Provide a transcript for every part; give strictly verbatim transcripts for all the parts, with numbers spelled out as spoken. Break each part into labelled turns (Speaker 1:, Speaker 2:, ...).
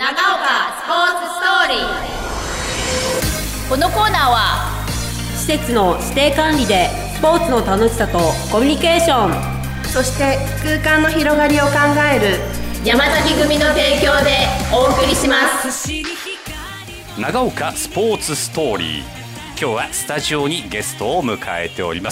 Speaker 1: 長岡スポーツストーリー。このコーナーは
Speaker 2: 施設の指定管理でスポーツの楽しさとコミュニケーション、
Speaker 3: そして空間の広がりを考える
Speaker 1: 山崎組の提供でお送りします。
Speaker 4: 長岡スポーツストーリー、今日はスタジオにゲストを迎えております。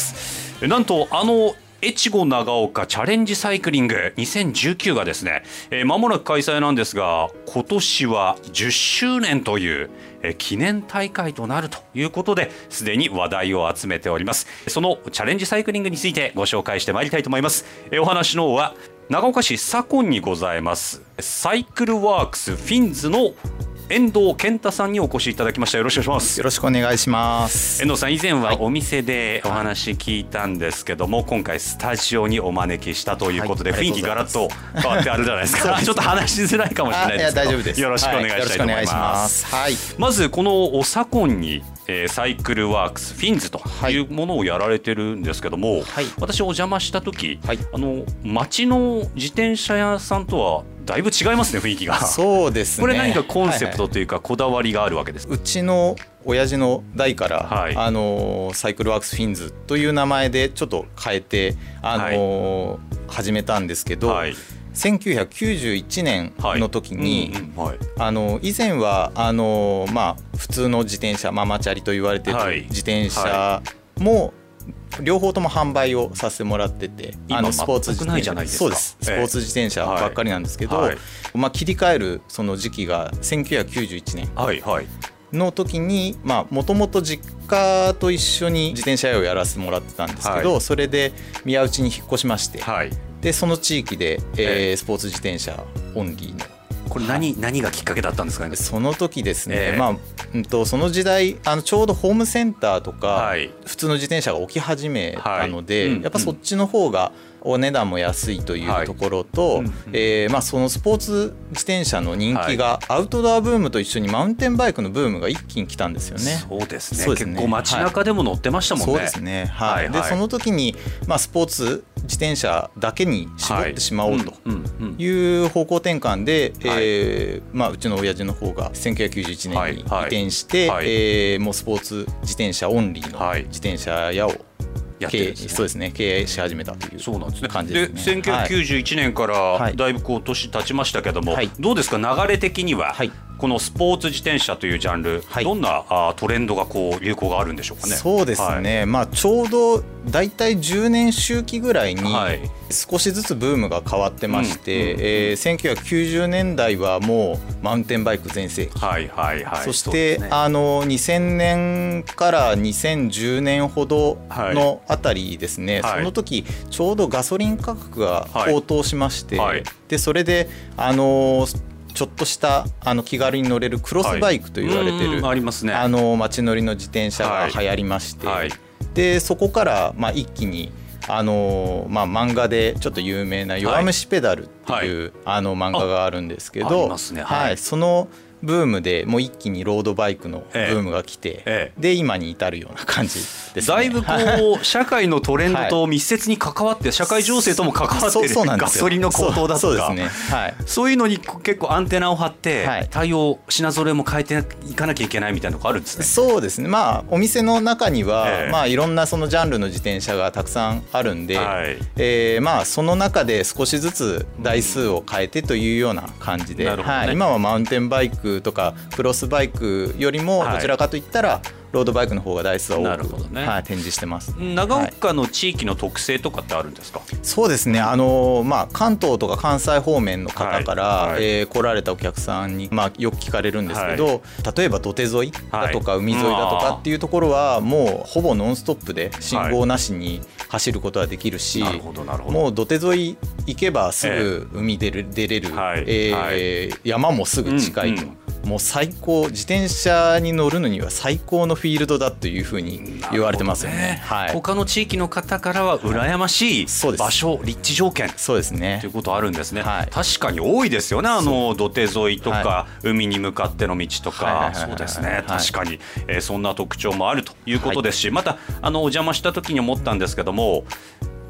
Speaker 4: なんとあの越後長岡チャレンジサイクリングにせんじゅうきゅうがですね、えー、間もなく開催なんですが、今年はじゅっしゅうねんという、えー、記念大会となるということで、すでに話題を集めております。そのチャレンジサイクリングについてご紹介してまいりたいと思います。えー、お話の方は長岡市左近にございますサイクルワークスフィンズの遠藤健太さんにお越しいただきました。よろしくお願いします。
Speaker 5: よろしくお願いします。
Speaker 4: 遠藤さん、以前はお店でお話聞いたんですけども、はい、今回スタジオにお招きしたということで、はい、雰囲気ガラッと変わってあるじゃないですか。ちょっと話しづらいかもしれないですけど、
Speaker 5: いや大丈夫です。
Speaker 4: よろしくお願いしたいと思います。
Speaker 5: はい、
Speaker 4: まずこのお左近にえー、サイクルワークスフィンズというものをやられてるんですけども、はい、私お邪魔した時、はい、あの街の自転車屋さんとはだいぶ違いますね、雰囲気が。
Speaker 5: そうですね。
Speaker 4: これ何かコンセプトというかこだわりがあるわけですか？
Speaker 5: うちの親父の代から、はい、あのサイクルワークスフィンズという名前でちょっと変えて、あの、はい、始めたんですけど、はい、せんきゅうひゃくきゅうじゅういちねんの時に、はいうんうんはい、あの以前はあの、まあ、普通の自転車ママチャリと言われている自転車も両方とも販売をさせてもらってて、
Speaker 4: あのスポーツ自転車
Speaker 5: そうですスポーツ自転車ばっかりなんですけど、はいはいまあ、切り替えるその時期がせんきゅうひゃくきゅうじゅういちねんの時にもともと実家と一緒に自転車屋をやらせてもらってたんですけど、はい、それで宮内に引っ越しまして、はいでその地域で、えー、スポーツ自転車オンリーの
Speaker 4: これ 何,、はい、何がきっかけだったんですかね。
Speaker 5: その時ですね、えーまあうん、とその時代あのちょうどホームセンターとか、はい、普通の自転車が置き始めたので、はいうん、やっぱそっちの方がお値段も安いというところと、はいえーまあ、そのスポーツ自転車の人気がアウトドアブームと一緒にマウンテンバイクのブームが一気に来たんですよね。
Speaker 4: そうですね。結構街中でも乗ってましたもんね。
Speaker 5: そうですね、はいはい、でその時に、まあ、スポーツ自転車だけに絞ってしまおうという方向転換で、えーまあ、うちの親父の方がせんきゅうひゃくきゅうじゅういちねんに移転して、はいはいえー、もうスポーツ自転車オンリーの自転車屋をやってるんですね。そうですね、経営し始めたという感じですね。
Speaker 4: でせんきゅうひゃくきゅうじゅういちねんからだいぶこう年経ちましたけども、はい、どうですか流れ的には、はい、このスポーツ自転車というジャンル、はい、どんなあトレンドがこう流行があるんでしょうかね。
Speaker 5: そうですね、はいまあ、ちょうどだいたいじゅうねん周期ぐらいに少しずつブームが変わってまして、うんえー、せんきゅうひゃくきゅうじゅうねんだいはもうマウンテンバイク全盛期、はいはいはい、そして、ね、あのにせんねんからにせんじゅうねんほどのあたりですね、はい、その時ちょうどガソリン価格が高騰しまして、はいはい、でそれであのちょっとしたあの気軽に乗れるクロスバイクと言われてる、
Speaker 4: はい、ありますね、
Speaker 5: あの街乗りの自転車が流行りまして、はいはい、でそこからまあ一気にあのまあ漫画でちょっと有名な弱虫ペダルっていう、はい、あの漫画があるんですけど、ありますね、はいはい、そのブームでもう一気にロードバイクのブームが来て、ええ、で今に至るような感じですね。
Speaker 4: だいぶこう社会のトレンドと密接に関わって、はい、社会情勢とも関わっているガソリンの高騰だとか そう、そうですね、はい、そういうのに結構アンテナを張って対応品揃えも変えていかなきゃいけないみたいなとこあるんですね。
Speaker 5: そうですね、まあお店の中には、ええまあ、いろんなそのジャンルの自転車がたくさんあるんで、はいえーまあ、その中で少しずつ台数を変えてというような感じで、うんねはい、今はマウンテンバイクとかクロスバイクよりもどちらかといったら、はいロードバイクの方が台数は多く、ねはい、展示してます。
Speaker 4: 長岡の地域の特性とかってあるんですか？はい、
Speaker 5: そうですね、あの、まあ、関東とか関西方面の方から、はいはいえー、来られたお客さんに、まあ、よく聞かれるんですけど、はい、例えば土手沿いだとか海沿いだとかっていうところはもうほぼノンストップで信号なしに走ることはできるし、はい、もう土手沿い行けばすぐ海出る、えー、出れる、はいえーはい、山もすぐ近いと、うんうんもう最高自転車に乗るのには最高のフィールドだというふうに言われてますよね。ね
Speaker 4: はい、他の地域の方からは羨ましい場所、はい、立地条件
Speaker 5: そうですね
Speaker 4: ということあるんですね。はい、確かに多いですよね。あの土手沿いとか、はい、海に向かっての道とかそうですね確かに、えー、そんな特徴もあるということですし、はい、またあのお邪魔した時に思ったんですけども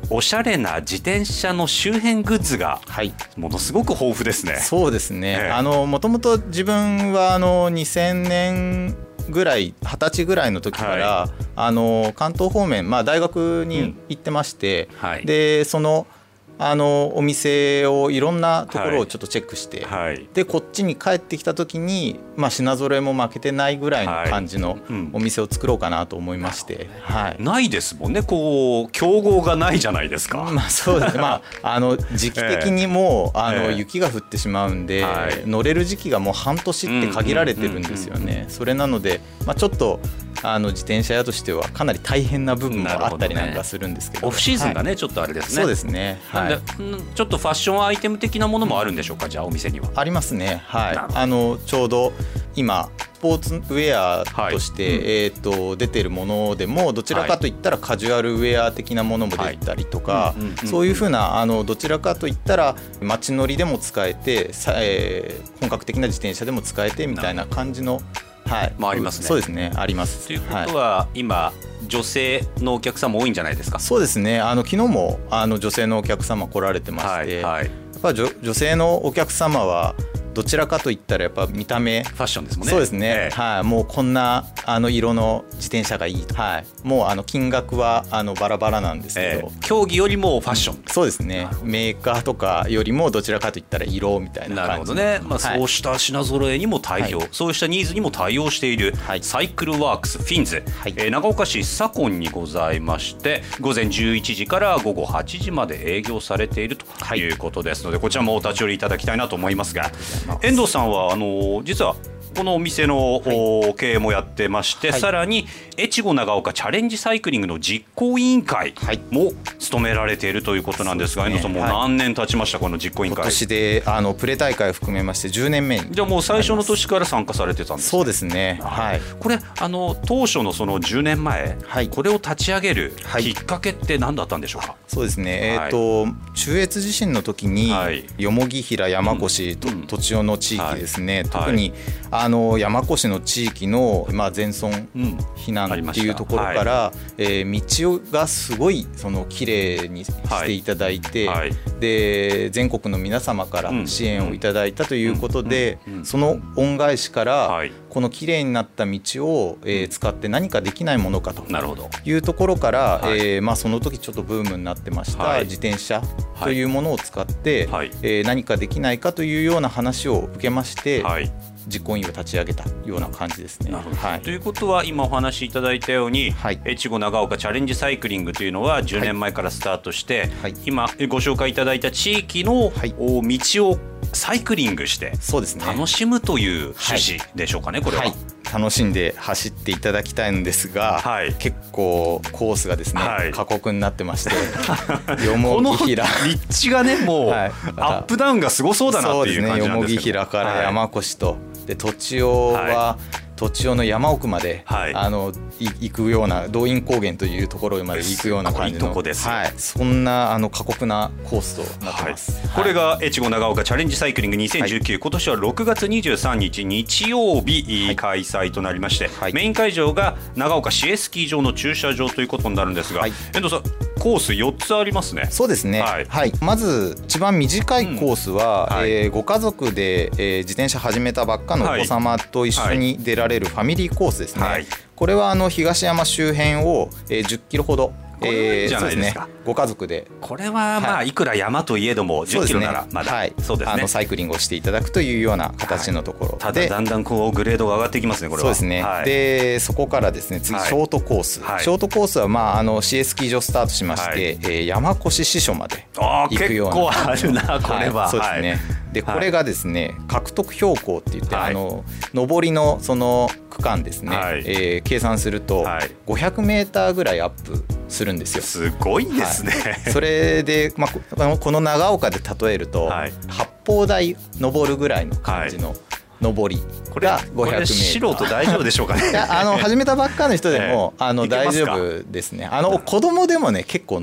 Speaker 4: おしゃれな自転車の周辺グッズがものすごく豊富ですね。
Speaker 5: はい、そうですね、
Speaker 4: ええ、
Speaker 5: あのもともと自分はあのにせんねんぐらいはたちぐらいの時から、はい、あの関東方面、まあ、大学に行ってまして、うんはい、でそのあのお店をいろんなところをちょっとチェックして、はい、でこっちに帰ってきた時に、まあ、品揃えも負けてないぐらいの感じのお店を作ろうかなと思いまして、はいうん、
Speaker 4: ないですもんね、こう競合がないじゃないですか。
Speaker 5: まあ、そうですね、まあ、あの時期的にもう、えー、あの雪が降ってしまうんで、はい、乗れる時期がもう半年って限られてるんですよね。それなので、まあ、ちょっとあの自転車屋としてはかなり大変な部分もあったりなんかするんですけど、
Speaker 4: オフシーズンがね、はい、ちょっとあれですね。
Speaker 5: そうですね、はい、
Speaker 4: でちょっとファッションアイテム的なものもあるんでしょうか、じゃあお店には。
Speaker 5: ありますね、はい、あのちょうど今スポーツウェアとして、はいうんえー、と出てるものでもどちらかといったらカジュアルウェア的なものも出たりとか、そういうふうなあのどちらかといったら街乗りでも使えて、えー、本格的な自転車でも使えてみたいな感じのはい、
Speaker 4: まあ、ありますね。
Speaker 5: そうですね、あります。
Speaker 4: ということは、はい、今女性のお客様多いんじゃないですか。
Speaker 5: そうですね、あの昨日もあの女性のお客様来られてまして、はいはい、やっぱ 女, 女性のお客様はどちらかといったらやっぱ見た目
Speaker 4: ファッションですもんね。
Speaker 5: そうですね、
Speaker 4: え
Speaker 5: ーはい、もうこんなあの色の自転車がいいと、はい、もうあの金額はあのバラバラなんですけど、え
Speaker 4: ー、競技よりもファッション、
Speaker 5: そうですね、メーカーとかよりもどちらかといったら色みたいな感じ。
Speaker 4: なるほどね、まあ、そうした品揃えにも対応、はい、そうしたニーズにも対応しているサイクルワークスフィンズ、はいえー、長岡市左近にございまして、午前じゅういちじから午後はちじまで営業されているということですので、こちらもお立ち寄りいただきたいなと思いますが、遠藤さんはあの実はこのお店の、はい、経営もやってまして、はい、さらに越後長岡チャレンジサイクリングの実行委員会も務められているということなんですが、遠藤さんもう何年経ちました、この実行委員会。
Speaker 5: 今年であのプレ大会を含めましてじゅうねんめに。
Speaker 4: じゃあもう最初の年から参加されてたんですか。
Speaker 5: そうですね、はい、
Speaker 4: これあの当初のそのじゅうねんまえ、はい、これを立ち上げるきっかけって何だったんでしょうか。はい、
Speaker 5: そうですね、はい、えーと中越地震の時に、はい、よもぎ平山越と、うん、栃尾の地域ですね、はい、特に、はい、あの山越の地域の、まあ、全村避難っていうところから、はいえー、道がすごいその綺麗にしていただいて、はいはい、で全国の皆様から支援をいただいたということで、うんうんうん、その恩返しから、はい、この綺麗になった道を、えー、使って何かできないものかというところから、はいえーまあ、その時ちょっとブームになってました、はい、自転車というものを使って、はいえー、何かできないかというような話を受けまして、はい実行委員を立ち上げたような感じですね。
Speaker 4: なるほど、はい、ということは今お話しいただいたように、はい、越後長岡チャレンジサイクリングというのはじゅうねんまえからスタートして、はい、今ご紹介いただいた地域の道をサイクリングして楽しむという趣旨でしょうかね、これは。はい
Speaker 5: 楽しんで走っていただきたいんですが、はい、結構コースがですね、はい、過酷になってましてよもぎ平
Speaker 4: この立地がねもう、はい、アップダウンがすごそうだなっていう感じなんですけど、そうですね、よもぎ
Speaker 5: 平から山越と、はい、で栃尾は、はい栃尾の山奥まで、はい、あの行くような道院高原というところまで行くような感じの、はい、そんなあの過酷なコースとなってます、はいはい、
Speaker 4: これが越後長岡チャレンジサイクリングにせんじゅうきゅう、はい、今年はろくがつにじゅうさんにち日曜日、はい、開催となりまして、はい、メイン会場が長岡市営スキー場の駐車場ということになるんですが、はい、遠藤さんコースよっつありますね。
Speaker 5: そうですね、はいはい、まず一番短いコースは、うんはいえー、ご家族で、えー、自転車始めたばっかのお子様と一緒に出られるファミリーコースですね、はい、これはあの東山周辺を、えー、じゅっキロほど
Speaker 4: これいいじゃないですか、
Speaker 5: えー、そうですね、ご家族で
Speaker 4: これはまあいくら山といえどもじゅっキロならまだ、はい
Speaker 5: そうですね、あのサイクリングをしていただくというような形のところ、はい、
Speaker 4: ただだんだんこうグレードが上がっていきますねこれは。
Speaker 5: そうですね、はい、でそこからですね次ショートコース、はい、ショートコースはまああの市営スキー場スタートしまして、はいえー、山越支所まで行くような。
Speaker 4: 結構あるなこれは、
Speaker 5: はい、そうですね、はいでこれがですね獲得標高って言って、はい、あの上りのその区間ですね、はいえー、計算するとごひゃくメーターぐらいアップするんですよ。
Speaker 4: すごいですね、はい、
Speaker 5: それで、まあ、この長岡で例えると、はい、八方台登るぐらいの感じの、はい上りがごひゃくメートル。これ
Speaker 4: 素人大丈夫でしょうかね。
Speaker 5: いやあの始めたばっかの人でも、えー、あの大丈夫ですね。あの子供でもね結構登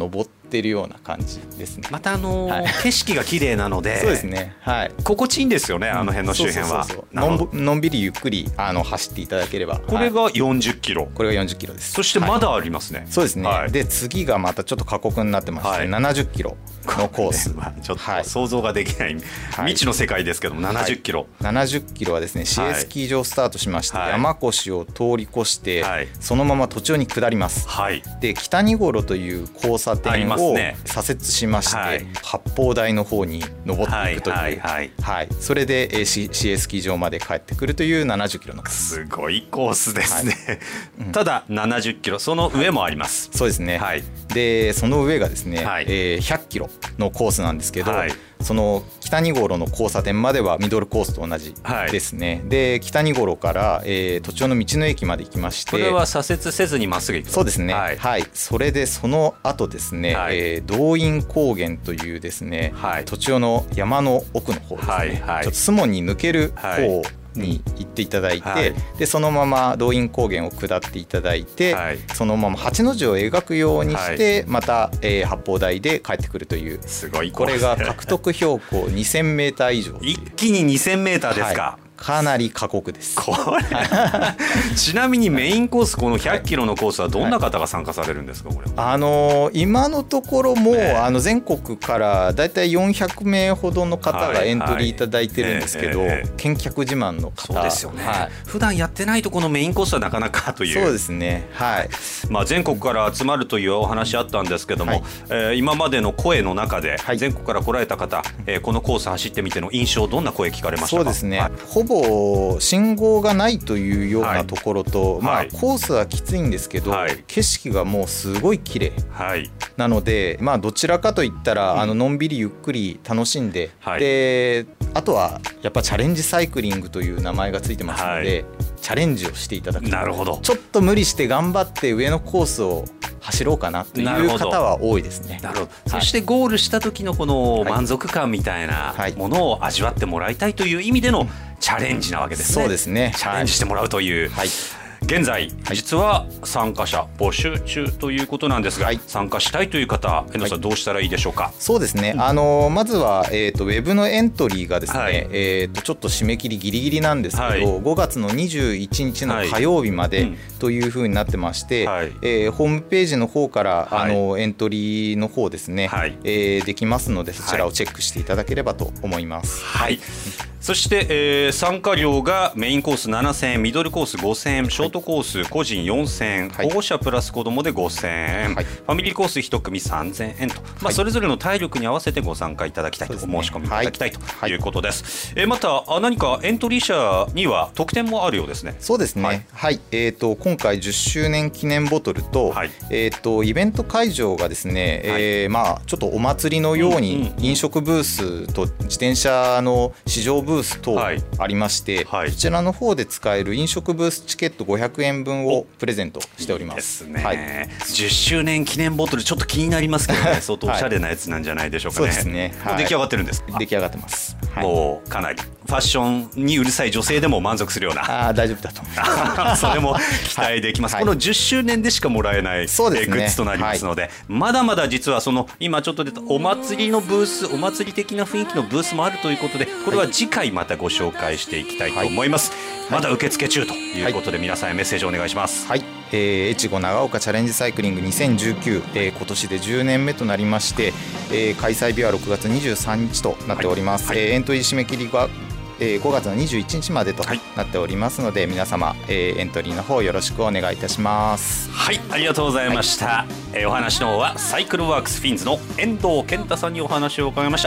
Speaker 5: ってるような感じですね。
Speaker 4: またあのー
Speaker 5: はい、
Speaker 4: 景色が綺麗なので
Speaker 5: そうですね、はい、
Speaker 4: 心地いいんですよね、あの辺の周辺は。
Speaker 5: のんびりゆっくりあの走っていただければ。
Speaker 4: これがよんじゅっキロ、
Speaker 5: これがよんじゅっキロです。
Speaker 4: そしてまだありますね、はい、
Speaker 5: そうですね、
Speaker 4: はい、
Speaker 5: で次がまたちょっと過酷になってまして、はい、ななじゅっキロのコース、
Speaker 4: まあ、ちょっと想像ができない、はい、未知の世界ですけども、ななじゅっキロ、
Speaker 5: はい、ななじゅっキロはですね、市営スキー場スタートしまして、はい、山越しを通り越して、はい、そのまま途中に下ります、はい、で北荷頃という交差点を左折しまして、はい、八方台の方に登っていくという、はいはいはい、それで市営スキー場まで帰ってくるというななじゅっキロのコース。
Speaker 4: すごいコースですね、はいうん、ただななじゅっキロ、その上もあります、
Speaker 5: はい、そうですね、はい、でその上がですね、はいえー、ひゃっキロのコースなんですけど、はい、その北荷頃の交差点まではミドルコースと同じですね、はい、で北荷頃から、えー、途中の道の駅まで行きまして、
Speaker 4: これは左折せずにまっすぐ行く。
Speaker 5: そうですね、はいはい、それでその後ですね、はいえー、道院高原というですね、はい、途中の山の奥の方ですね、はいはい、ちょっとスモンに抜ける方、はいに行っていただいて、はい、でそのまま道院高原を下っていただいて、はい、そのまま八の字を描くようにして、はい、また、えー、八方台で帰ってくるという、
Speaker 4: すごい
Speaker 5: これが獲得標高にせんメーター以上、
Speaker 4: 一気ににせんメーターですか、
Speaker 5: はいかなり過酷です。
Speaker 4: これちなみにメインコース、このひゃっキロのコースはどんな方が参加されるんですか。これ
Speaker 5: あのー、今のところも、ね、あの全国からだいたいよんひゃくめいほどの方がエントリーいただいてるんですけど、はいはいえーえー、見客自慢の方。
Speaker 4: そうですよね、はい、普段やってないとこのメインコースはなかなかという。
Speaker 5: そうですね、はい
Speaker 4: まあ、全国から集まるというお話あったんですけども、はいえー、今までの声の中で、はい、全国から来られた方、えー、このコース走ってみての印象、どんな声聞かれましたか。
Speaker 5: そうですね、はい、ほぼ信号がないというようなところと、はいまあ、コースはきついんですけど、はい、景色がもうすごい綺麗、はい、なので、まあ、どちらかといったら、うん、あののんびりゆっくり楽しんで、はい、であとはやっぱチャレンジサイクリングという名前がついてますので、はい、チャレンジをしていただく。
Speaker 4: なるほど。
Speaker 5: ちょっと無理して頑張って上のコースを走ろうかなという方は多いですね。
Speaker 4: なるほど。そしてゴールした時のこの満足感みたいなものを味わってもらいたいという意味でのチャレンジなわけですね。
Speaker 5: そうですね。
Speaker 4: チャレンジしてもらうという、はい、現在実は参加者募集中ということなんですが、はい、参加したいという方、遠藤さんどうしたらいいでしょうか。はい、
Speaker 5: そうですね、あのまずは、えーと、ウェブのエントリーがですね、はいえーと、ちょっと締め切りギリギリなんですけど、はい、ごがつのにじゅういちにちの火曜日までというふうになってまして、はいえー、ホームページの方から、はい、あのエントリーの方ですね、はいえー、できますので、そちらをチェックしていただければと思います。
Speaker 4: はい、はいそして、えー、参加料がメインコースななせんえん、ミドルコースごせんえん、ショートコース個人よんせんえん、はい、保護者プラス子どもでごせんえん、はい、ファミリーコースいち組さんぜんえんと、まあ、それぞれの体力に合わせてご参加いただきたいと、お申し込みいただきたいということです。はい、えー、また何かエントリー者には特典もあるようですね。
Speaker 5: そうですね、はいはいえー、と今回じゅっしゅうねん記念ボトルと、はいえー、とイベント会場がですね、はいえーまあ、ちょっとお祭りのように飲食ブースと自転車の試乗ブース等ありまして、はいはい、こちらの方で使える飲食ブースチケットごひゃくえんぶんをプレゼントしております。
Speaker 4: いいですね、はい、じゅっしゅうねん記念ボトルちょっと気になりますけどね相当おしゃれなやつなんじゃないでしょうかね。
Speaker 5: はい、そうですね、
Speaker 4: はい、もう出来上がってるんですか。
Speaker 5: 出来上がってます。はい、も
Speaker 4: うかなりファッションにうるさい女性でも満足するような。
Speaker 5: あ大丈夫だと思います
Speaker 4: それも期待できます、はい、このじゅっしゅうねんでしかもらえない、そうですね、グッズとなりますので、はい、まだまだ実はその今ちょっと出たお祭りのブース、お祭り的な雰囲気のブースもあるということで、これは次回またご紹介していきたいと思います。はい、まだ受付中ということで、はい、皆さんへメッセージお願いします。
Speaker 5: はい、えー、越後長岡チャレンジサイクリングにせんじゅうきゅう、えー、今年でじゅうねんめとなりまして、えー、開催日はろくがつにじゅうさんにちとなっております。はいはい、えー、エントリー締め切りがえー、ごがつのにじゅういちにちまでとなっておりますので、はい、皆様、えー、エントリーの方よろしくお願いいたします。
Speaker 4: はい、ありがとうございました。はい、えー、お話の方はサイクルワークスフィンズの遠藤健太さんにお話を伺いました。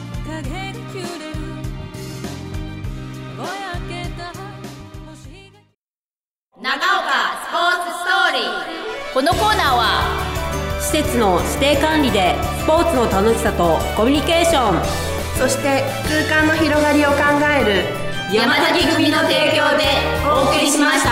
Speaker 1: 長岡スポーツストーリー。このコーナーは
Speaker 2: 施設の指定管理でスポーツの楽しさとコミュニケーション、
Speaker 3: そして空間の広がりを考える
Speaker 1: 山崎組の提供でお送りしました。